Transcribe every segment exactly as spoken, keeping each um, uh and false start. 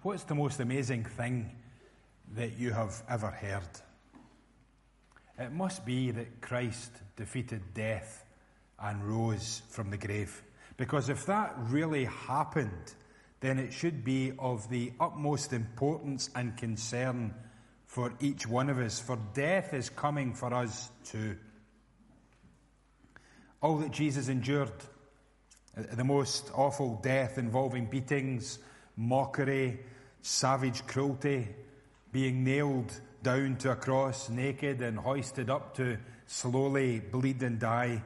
What's the most amazing thing that you have ever heard? It must be that Christ defeated death and rose from the grave. Because if that really happened, then it should be of the utmost importance and concern for each one of us. For death is coming for us too. All that Jesus endured, the most awful death involving beatings, mockery, savage cruelty, being nailed down to a cross naked and hoisted up to slowly bleed and die.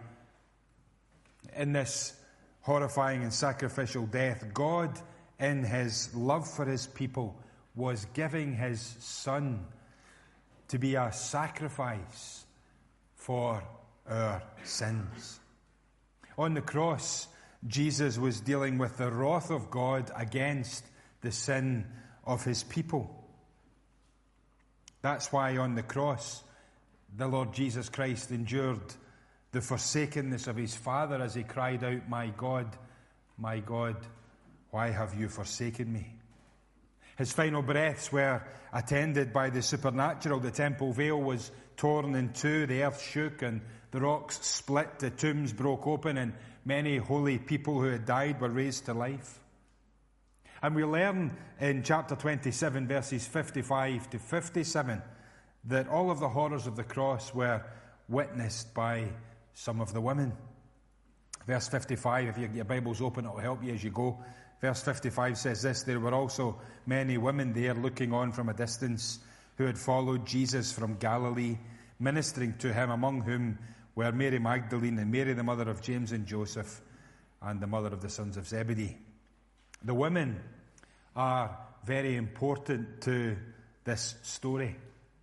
In this horrifying and sacrificial death, God, in his love for his people, was giving his Son to be a sacrifice for our sins. On the cross, Jesus was dealing with the wrath of God against the sin of his people. That's why on the cross, the Lord Jesus Christ endured the forsakenness of his Father as he cried out, "My God, my God, why have you forsaken me?" His final breaths were attended by the supernatural. The temple veil was torn in two, the earth shook and the rocks split, the tombs broke open, and many holy people who had died were raised to life. And we learn in chapter twenty-seven, verses fifty-five to fifty-seven, that all of the horrors of the cross were witnessed by some of the women. Verse fifty-five, if your Bible's open, it will help you as you go. Verse fifty-five says this: "There were also many women there looking on from a distance, who had followed Jesus from Galilee, ministering to him, among whom were Mary Magdalene and Mary the mother of James and Joseph, and the mother of the sons of Zebedee." The women are very important to this story.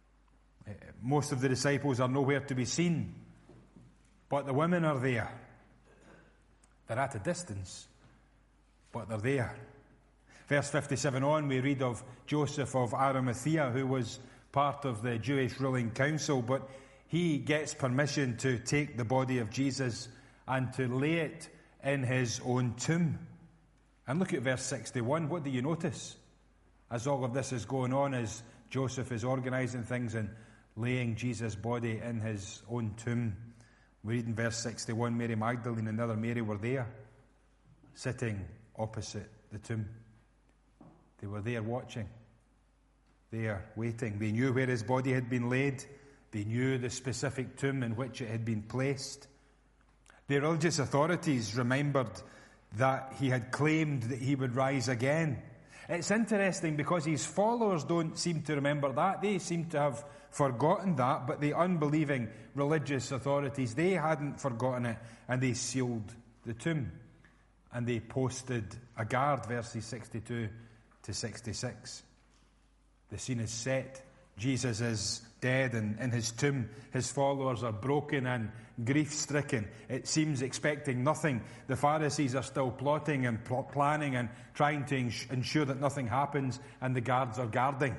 Most of the disciples are nowhere to be seen, but the women are there. They're at a distance, but they're there. Verse fifty-seven on, we read of Joseph of Arimathea, who was part of the Jewish ruling council, but he gets permission to take the body of Jesus and to lay it in his own tomb. And look at verse sixty-one. What do you notice as all of this is going on, as Joseph is organising things and laying Jesus' body in his own tomb? We read in verse sixty-one, Mary Magdalene and the other Mary were there, sitting opposite the tomb. They were there watching, there waiting. They knew where his body had been laid. They knew the specific tomb in which it had been placed. The religious authorities remembered that he had claimed that he would rise again. It's interesting because his followers don't seem to remember that. They seem to have forgotten that, but the unbelieving religious authorities, they hadn't forgotten it, and they sealed the tomb. And they posted a guard, verses sixty-two to sixty-six. The scene is set. Jesus is dead and in his tomb. His followers are broken and grief-stricken. It seems expecting nothing. The Pharisees are still plotting and pl- planning and trying to ins- ensure that nothing happens, and the guards are guarding.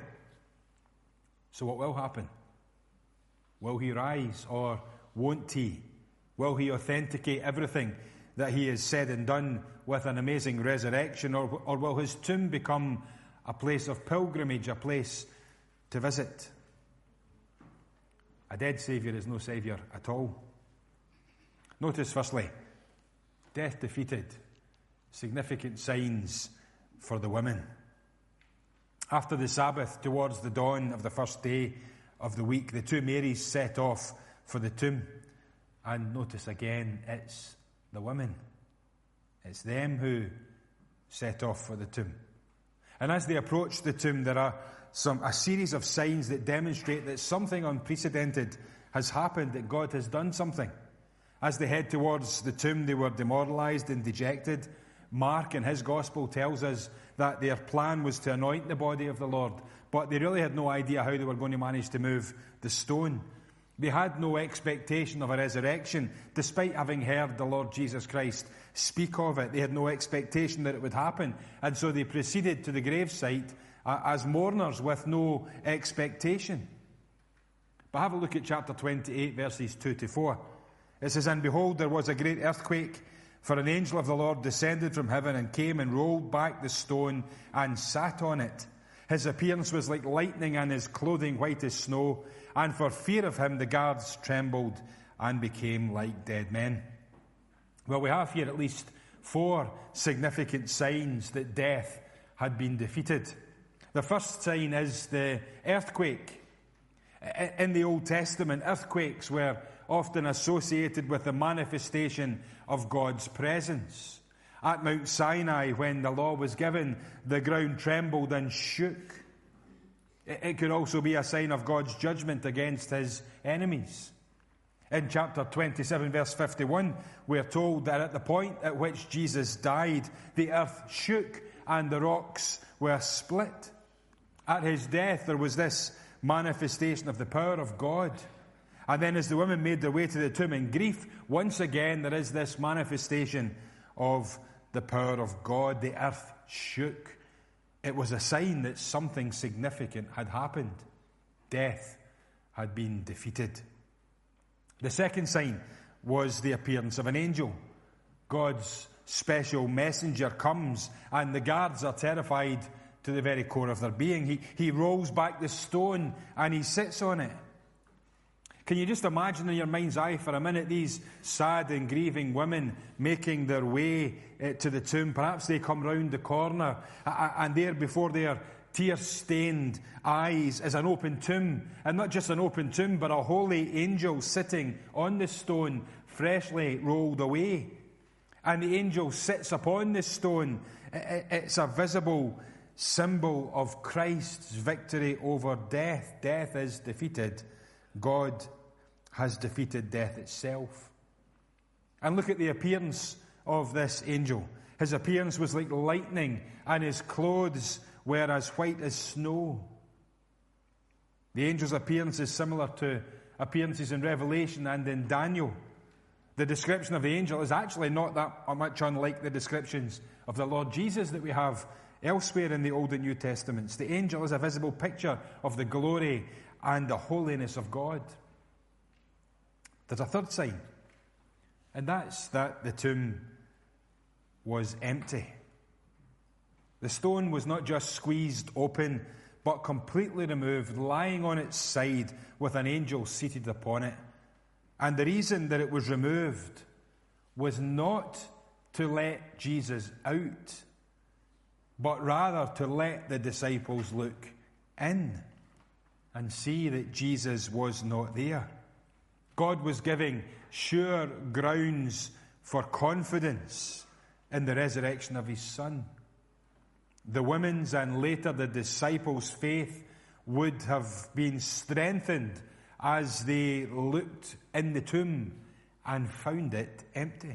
So what will happen? Will he rise or won't he? Will he authenticate everything that he has said and done with an amazing resurrection, or, or will his tomb become a place of pilgrimage, a place to visit? A dead Saviour is no Saviour at all. Notice firstly, death defeated, significant signs for the women. After the Sabbath, towards the dawn of the first day of the week, the two Marys set off for the tomb. And notice again, it's the women. It's them who set off for the tomb. And as they approach the tomb, there are some a series of signs that demonstrate that something unprecedented has happened, that God has done something. As they head towards the tomb, they were demoralized and dejected. Mark in his gospel tells us that their plan was to anoint the body of the Lord, but they really had no idea how they were going to manage to move the stone. They had no expectation of a resurrection, despite having heard the Lord Jesus Christ speak of it. They had no expectation that it would happen, and so they proceeded to the gravesite uh, as mourners with no expectation. But have a look at chapter twenty-eight, verses two to four. It says, "And behold, there was a great earthquake, For an angel of the Lord descended from heaven and came and rolled back the stone and sat on it. His appearance was like lightning and his clothing white as snow. And for fear of him, the guards trembled and became like dead men. Well, we have here at least four significant signs that death had been defeated. The first sign is the earthquake. In the Old Testament, earthquakes were often associated with the manifestation of God's presence. At Mount Sinai, when the law was given, the ground trembled and shook. It could also be a sign of God's judgment against his enemies. In chapter twenty-seven, verse fifty-one, we are told that at the point at which Jesus died, the earth shook and the rocks were split. At his death, there was this manifestation of the power of God. And then as the women made their way to the tomb in grief, once again there is this manifestation of the power of God. The earth shook. It was a sign that something significant had happened. Death had been defeated. The second sign was the appearance of an angel. God's special messenger comes, and the guards are terrified to the very core of their being. He, he rolls back the stone and he sits on it. Can you just imagine in your mind's eye for a minute these sad and grieving women making their way uh, to the tomb? Perhaps they come round the corner uh, and there before their tear-stained eyes is an open tomb. And not just an open tomb, but a holy angel sitting on the stone, freshly rolled away. And the angel sits upon the stone. It's a visible symbol of Christ's victory over death. Death is defeated. God has defeated death itself. And look at the appearance of this angel. His appearance was like lightning, and his clothes were as white as snow. The angel's appearance is similar to appearances in Revelation and in Daniel. The description of the angel is actually not that much unlike the descriptions of the Lord Jesus that we have elsewhere in the Old and New Testaments. The angel is a visible picture of the glory and the holiness of God. There's a third sign, and that's that the tomb was empty. The stone was not just squeezed open, but completely removed, lying on its side with an angel seated upon it. And the reason that it was removed was not to let Jesus out, but rather to let the disciples look in and see that Jesus was not there. God was giving sure grounds for confidence in the resurrection of his Son. The women's and later the disciples' faith would have been strengthened as they looked in the tomb and found it empty.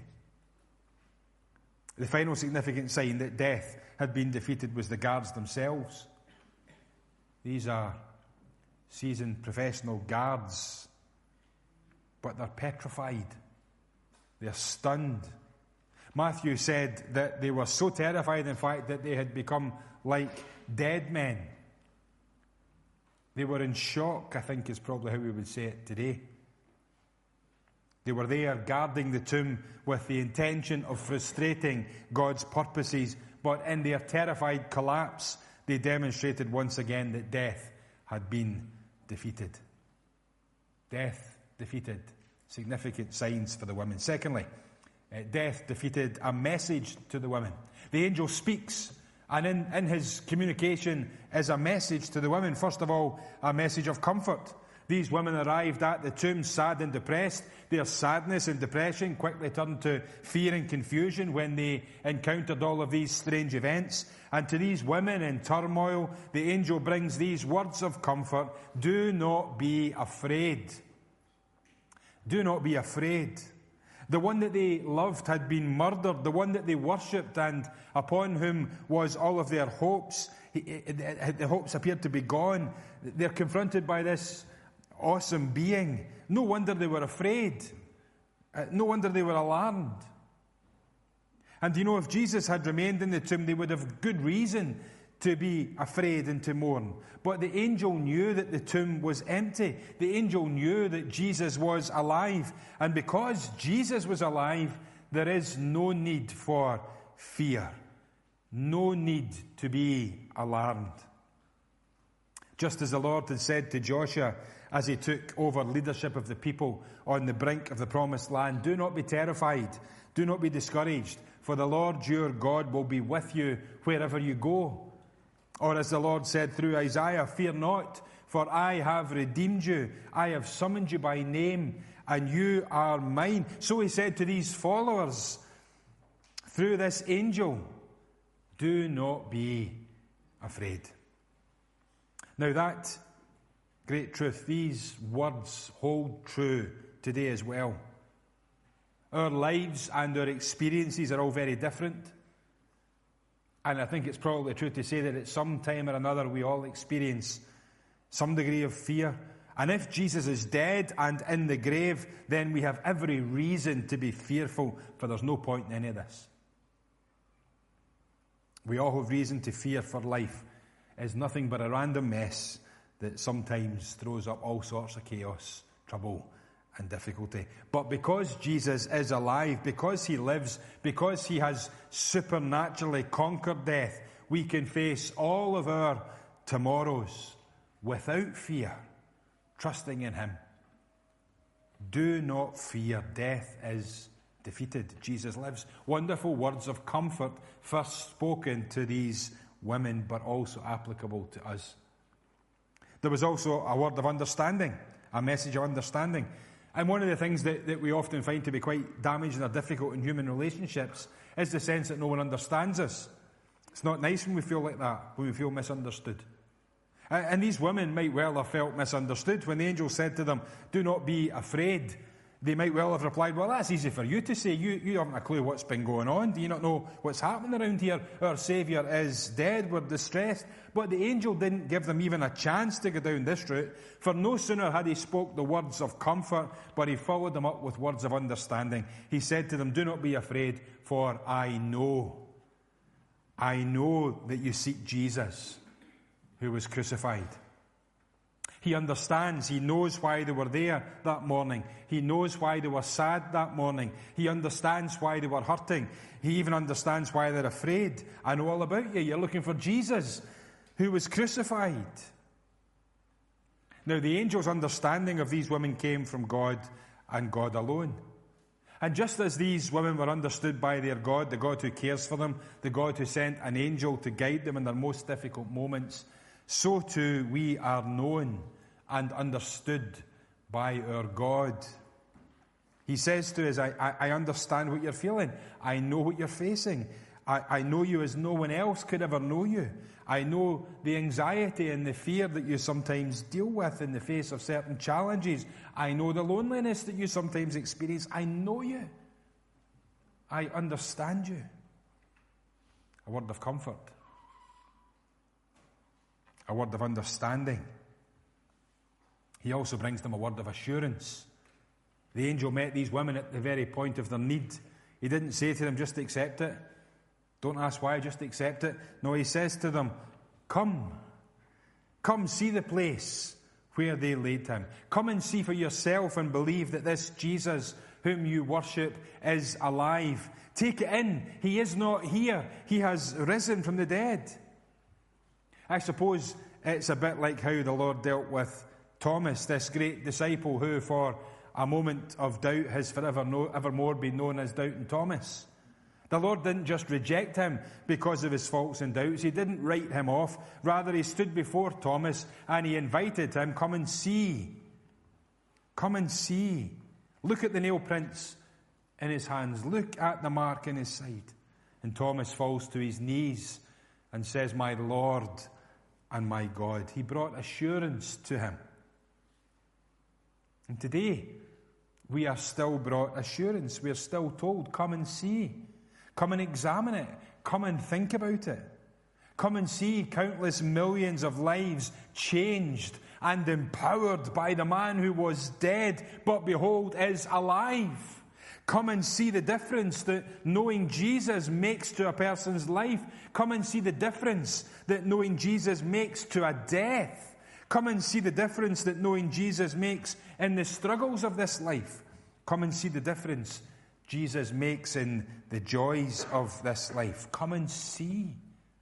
The final significant sign that death had been defeated was the guards themselves. These are seasoned professional guards, but they're petrified. They're stunned. Matthew said that they were so terrified, in fact, that they had become like dead men. They were in shock, I think is probably how we would say it today. They were there guarding the tomb with the intention of frustrating God's purposes, but in their terrified collapse, they demonstrated once again that death had been defeated. Death defeated. Significant signs for the women. Secondly, uh, death defeated a message to the women. The angel speaks, and in, in his communication is a message to the women. First of all, a message of comfort. These women arrived at the tomb sad and depressed. Their sadness and depression quickly turned to fear and confusion when they encountered all of these strange events. And to these women in turmoil, the angel brings these words of comfort. Do not be afraid. Do not be afraid. The one that they loved had been murdered. The one that they worshipped and upon whom was all of their hopes, the hopes appeared to be gone. They're confronted by this awesome being. No wonder they were afraid. No wonder they were alarmed. And you know, if Jesus had remained in the tomb, they would have good reason to be afraid and to mourn. But the angel knew that the tomb was empty. The angel knew that Jesus was alive. And because Jesus was alive, There is no need for fear. No need to be alarmed. Just as the Lord had said to Joshua as he took over leadership of the people on the brink of the promised land, do not be terrified, do not be discouraged, for the Lord your God will be with you wherever you go. Or as the Lord said through Isaiah, fear not, for I have redeemed you, I have summoned you by name, and you are mine. So he said to these followers through this angel, do not be afraid. Now that great truth, these words hold true today as well. Our lives and our experiences are all very different. And I think it's probably true to say that at some time or another we all experience some degree of fear. And if Jesus is dead and in the grave, then we have every reason to be fearful, for there's no point in any of this. We all have reason to fear, for life is nothing but a random mess that sometimes throws up all sorts of chaos, trouble, and difficulty. But because Jesus is alive, because he lives, because he has supernaturally conquered death, we can face all of our tomorrows without fear, trusting in him. Do not fear. Death is defeated. Jesus lives. Wonderful words of comfort, first spoken to these women, but also applicable to us. There was also a word of understanding, a message of understanding. And one of the things that, that we often find to be quite damaging or difficult in human relationships is the sense that no one understands us. It's not nice when we feel like that, when we feel misunderstood. And these women might well have felt misunderstood. When the angel said to them, do not be afraid, they might well have replied, well, that's easy for you to say. You, you haven't a clue what's been going on. Do you not know what's happening around here? Our Saviour is dead. We're distressed. But the angel didn't give them even a chance to go down this route. For no sooner had he spoke the words of comfort, but he followed them up with words of understanding. He said to them, do not be afraid, for I know. I know that you seek Jesus, who was crucified. He understands. He knows why they were there that morning. He knows why they were sad that morning. He understands why they were hurting. He even understands why they're afraid. I know all about you. You're looking for Jesus, who was crucified. Now, the angel's understanding of these women came from God and God alone. And just as these women were understood by their God, the God who cares for them, the God who sent an angel to guide them in their most difficult moments, so too we are known and understood by our God. He says to us, I, I, I understand what you're feeling. I know what you're facing. I, I know you as no one else could ever know you. I know the anxiety and the fear that you sometimes deal with in the face of certain challenges. I know the loneliness that you sometimes experience. I know you. I understand you. A word of comfort. A word of understanding. He also brings them a word of assurance. The angel met these women at the very point of their need. He didn't say to them, just accept it. Don't ask why, just accept it. No, he says to them, come. Come see the place where they laid him. Come and see for yourself and believe that this Jesus whom you worship is alive. Take it in. He is not here. He has risen from the dead. I suppose it's a bit like how the Lord dealt with Thomas, this great disciple who for a moment of doubt has forever no, evermore been known as Doubting Thomas. The Lord didn't just reject him because of his faults and doubts. He didn't write him off. Rather, he stood before Thomas and he invited him, come and see. Come and see. Look at the nail prints in his hands. Look at the mark in his side. And Thomas falls to his knees and says, my Lord and my God. He brought assurance to him. And today, we are still brought assurance. We are still told, come and see. Come and examine it. Come and think about it. Come and see countless millions of lives changed and empowered by the man who was dead, but behold, is alive. Come and see the difference that knowing Jesus makes to a person's life. Come and see the difference that knowing Jesus makes to a death. Come and see the difference that knowing Jesus makes in the struggles of this life. Come and see the difference Jesus makes in the joys of this life. Come and see.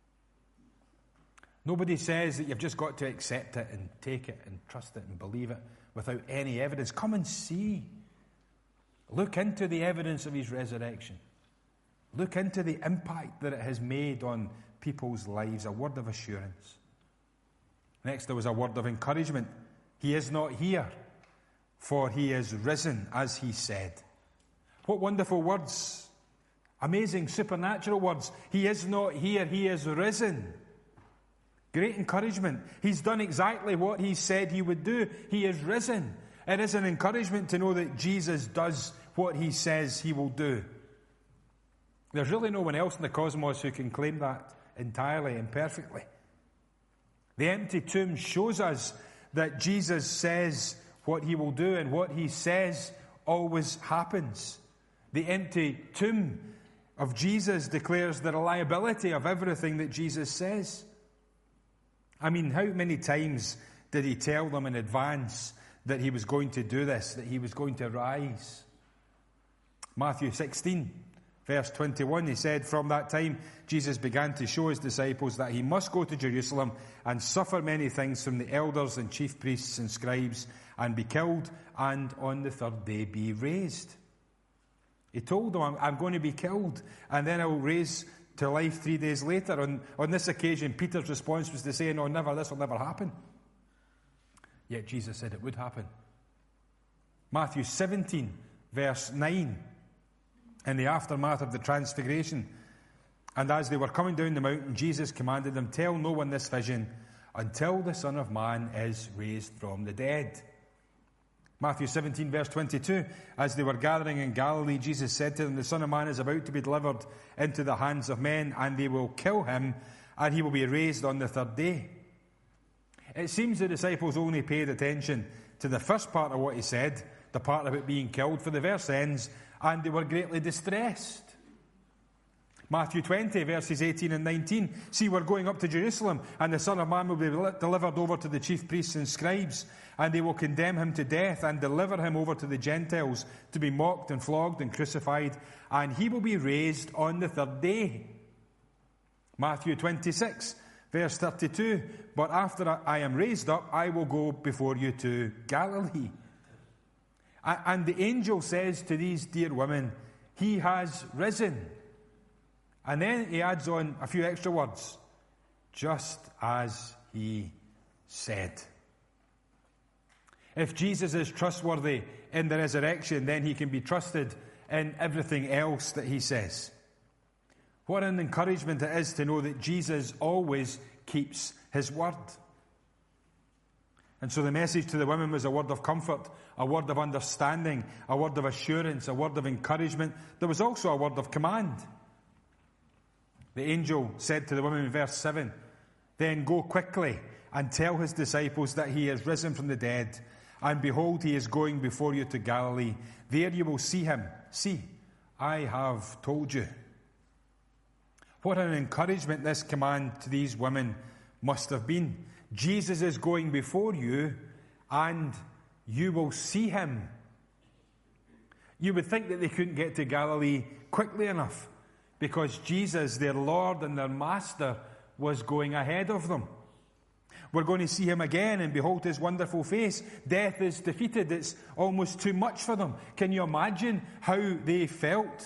Nobody says that you've just got to accept it and take it and trust it and believe it without any evidence. Come and see. Look into the evidence of his resurrection. Look into the impact that it has made on people's lives. A word of assurance. Next, there was a word of encouragement. He is not here, for he is risen, as he said. What wonderful words. Amazing, supernatural words. He is not here, he is risen. Great encouragement. He's done exactly what he said he would do. He is risen. It is an encouragement to know that Jesus does what he says he will do. There's really no one else in the cosmos who can claim that entirely and perfectly. The empty tomb shows us that Jesus says what he will do, and what he says always happens. The empty tomb of Jesus declares the reliability of everything that Jesus says. I mean, how many times did he tell them in advance that he was going to do this, that he was going to rise? Matthew sixteen, verse twenty-one, he said, "From that time Jesus began to show his disciples that he must go to Jerusalem and suffer many things from the elders and chief priests and scribes and be killed and on the third day be raised." He told them, I'm, I'm going to be killed and then I will raise to life three days later. On, on this occasion, Peter's response was to say, no, never, this will never happen. Yet Jesus said it would happen. Matthew seventeen, verse nine, in the aftermath of the transfiguration, "And as they were coming down the mountain, Jesus commanded them, 'Tell no one this vision until the Son of Man is raised from the dead.'" Matthew seventeen, verse twenty-two, "As they were gathering in Galilee, Jesus said to them, 'The Son of Man is about to be delivered into the hands of men, and they will kill him, and he will be raised on the third day.'" It seems the disciples only paid attention to the first part of what he said, the part about being killed, for the verse ends, "and they were greatly distressed." Matthew twenty, verses eighteen and nineteen, "See, we're going up to Jerusalem, and the Son of Man will be delivered over to the chief priests and scribes, and they will condemn him to death and deliver him over to the Gentiles to be mocked and flogged and crucified, and he will be raised on the third day." Matthew twenty-six, verse thirty-two, "But after I am raised up, I will go before you to Galilee." And the angel says to these dear women, "He has risen." And then he adds on a few extra words, "just as he said." If Jesus is trustworthy in the resurrection, then he can be trusted in everything else that he says. What an encouragement it is to know that Jesus always keeps his word. And so the message to the women was a word of comfort, a word of understanding, a word of assurance, a word of encouragement. There was also a word of command. The angel said to the women in verse seven, "Then go quickly and tell his disciples that he is risen from the dead, and behold, he is going before you to Galilee. There you will see him. See, I have told you." What an encouragement this command to these women must have been. Jesus is going before you, and you will see him. You would think that they couldn't get to Galilee quickly enough, because Jesus, their Lord and their Master, was going ahead of them. We're going to see him again and behold his wonderful face. Death is defeated. It's almost too much for them. Can you imagine how they felt?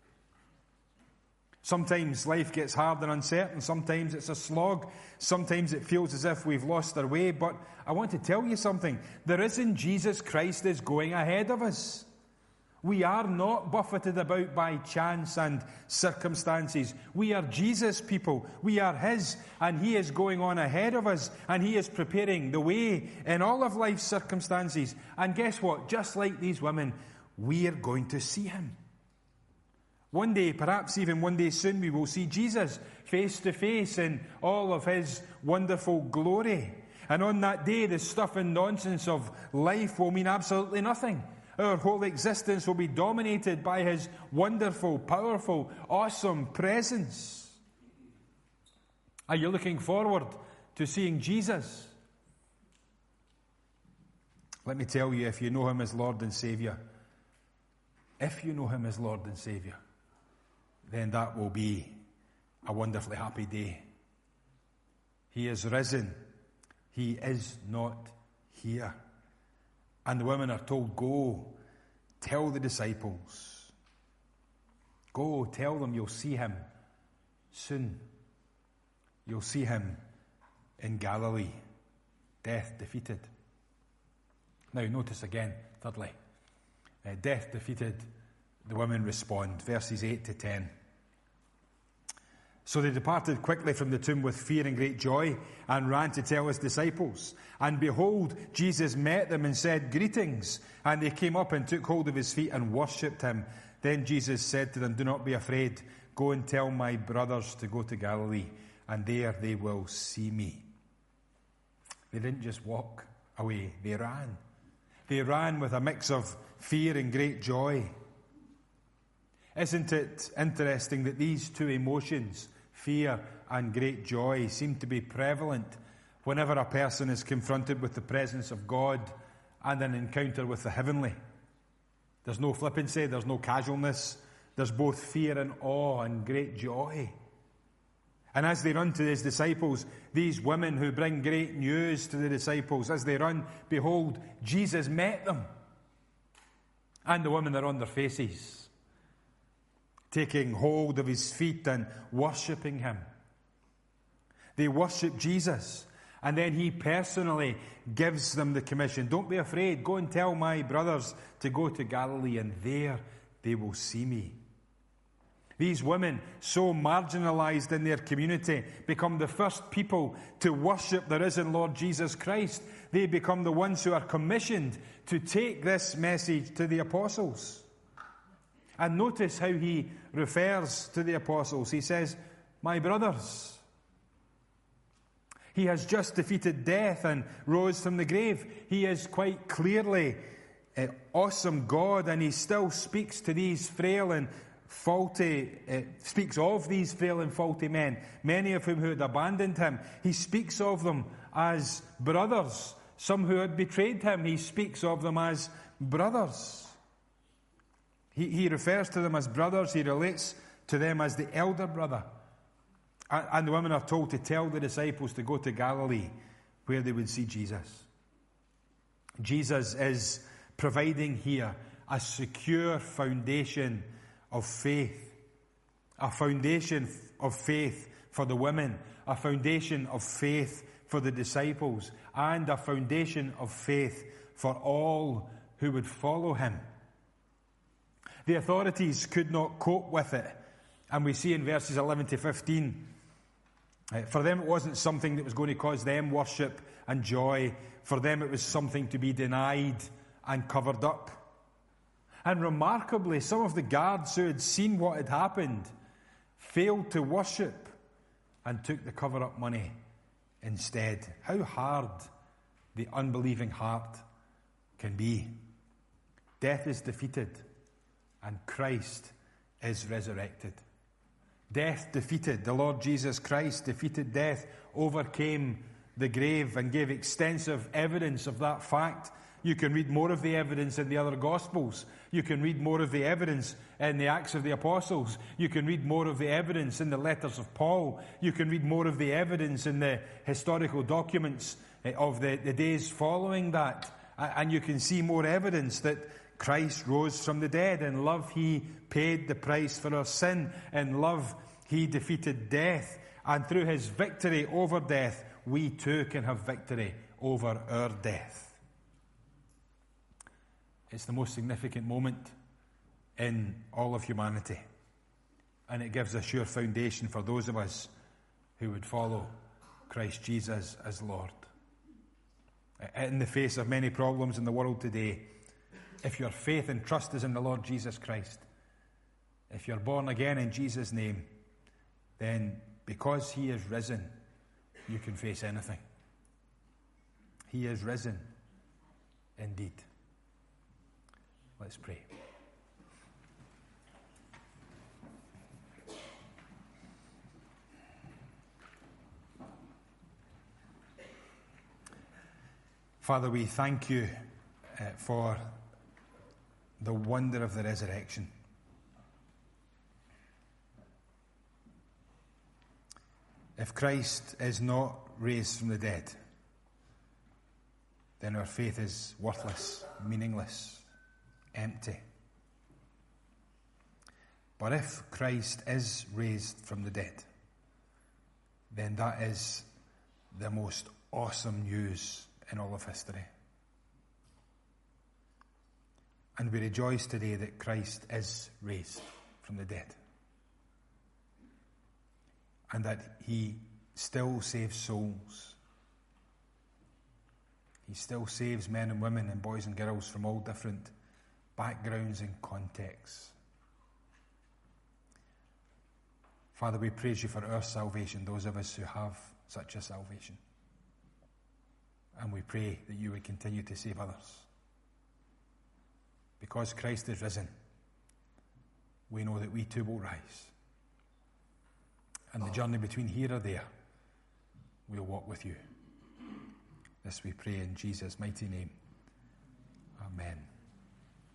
Sometimes life gets hard and uncertain. Sometimes it's a slog. Sometimes it feels as if we've lost our way. But I want to tell you something. The risen Jesus Christ is going ahead of us. We are not buffeted about by chance and circumstances. We are Jesus' people. We are his, and he is going on ahead of us, and he is preparing the way in all of life's circumstances. And guess what? Just like these women, we are going to see him. One day, perhaps even one day soon, we will see Jesus face to face in all of his wonderful glory. And on that day, the stuff and nonsense of life will mean absolutely nothing. Our whole existence will be dominated by his wonderful, powerful, awesome presence. Are you looking forward to seeing Jesus? Let me tell you, if you know him as Lord and Saviour, if you know him as Lord and Saviour, then that will be a wonderfully happy day. He is risen. He is not here. And the women are told, go, tell the disciples. Go, tell them you'll see him soon. You'll see him in Galilee. Death defeated. Now notice again, thirdly, uh, death defeated, the women respond. Verses eight to ten. So they departed quickly from the tomb with fear and great joy, and ran to tell his disciples. And behold, Jesus met them and said, greetings. And they came up and took hold of his feet and worshipped him. Then Jesus said to them, do not be afraid. Go and tell my brothers to go to Galilee, and there they will see me. They didn't just walk away, they ran. They ran with a mix of fear and great joy. Isn't it interesting that these two emotions, fear and great joy, seem to be prevalent whenever a person is confronted with the presence of God and an encounter with the heavenly? There's no flippancy, there's no casualness. There's both fear and awe and great joy. And as they run to his disciples, these women who bring great news to the disciples, as they run, behold, Jesus met them. And the women are on their faces, taking hold of his feet and worshipping him. They worship Jesus, and then he personally gives them the commission. Don't be afraid. Go and tell my brothers to go to Galilee, and there they will see me. These women, so marginalized in their community, become the first people to worship the risen Lord Jesus Christ. They become the ones who are commissioned to take this message to the apostles. And notice how he refers to the apostles. He says, my brothers. He has just defeated death and rose from the grave. He is quite clearly an awesome God, and he still speaks to these frail and faulty, uh, speaks of these frail and faulty men, many of whom who had abandoned him. He speaks of them as brothers. Some who had betrayed him, he speaks of them as brothers. He, he refers to them as brothers. He relates to them as the elder brother. And, and the women are told to tell the disciples to go to Galilee, where they would see Jesus. Jesus is providing here a secure foundation of faith. A foundation of faith for the women, a foundation of faith for the disciples, and a foundation of faith for all who would follow him. The authorities could not cope with it, and we see in verses eleven to fifteen, for them it wasn't something that was going to cause them worship and joy. For them it was something to be denied and covered up. And remarkably, some of the guards who had seen what had happened failed to worship and took the cover-up money instead. How hard the unbelieving heart can be. Death is defeated and Christ is resurrected. Death defeated. The Lord Jesus Christ defeated death, overcame the grave, and gave extensive evidence of that fact. You can read more of the evidence in the other Gospels. You can read more of the evidence in the Acts of the Apostles. You can read more of the evidence in the letters of Paul. You can read more of the evidence in the historical documents of the, the days following that. And you can see more evidence that Christ rose from the dead. In love, he paid the price for our sin. In love, he defeated death. And through his victory over death, we too can have victory over our death. It's the most significant moment in all of humanity. And it gives a sure foundation for those of us who would follow Christ Jesus as Lord. In the face of many problems in the world today, if your faith and trust is in the Lord Jesus Christ, if you're born again in Jesus' name, then because he is risen, you can face anything. He is risen indeed. Let's pray. Father, we thank you uh, for the wonder of the resurrection. If Christ is not raised from the dead, then our faith is worthless, meaningless, empty. But if Christ is raised from the dead, then that is the most awesome news in all of history. And we rejoice today that Christ is raised from the dead. And that he still saves souls. He still saves men and women and boys and girls from all different backgrounds and contexts. Father, we praise you for our salvation, those of us who have such a salvation. And we pray that you would continue to save others. Because Christ is risen, we know that we too will rise. And the journey between here or there, we'll walk with you. This we pray in Jesus' mighty name. Amen.